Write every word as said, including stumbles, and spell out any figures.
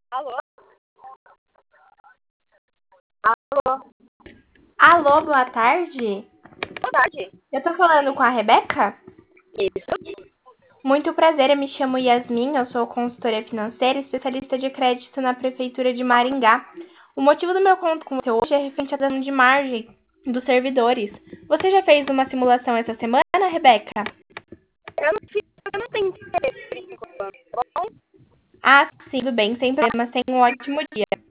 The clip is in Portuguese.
Alô? Alô? Alô, boa tarde. Boa tarde. Eu tô falando com a Rebeca? Isso. Muito prazer, eu me chamo Yasmin, eu sou consultora financeira e especialista de crédito na Prefeitura de Maringá. O motivo do meu conto com você hoje é referente à dano de margem dos servidores. Você já fez uma simulação essa semana, Rebeca? Eu não fiz, eu não tenho interesse por enquanto, tá bom? Ah, sim, tudo bem, sem problema, tenha um ótimo dia.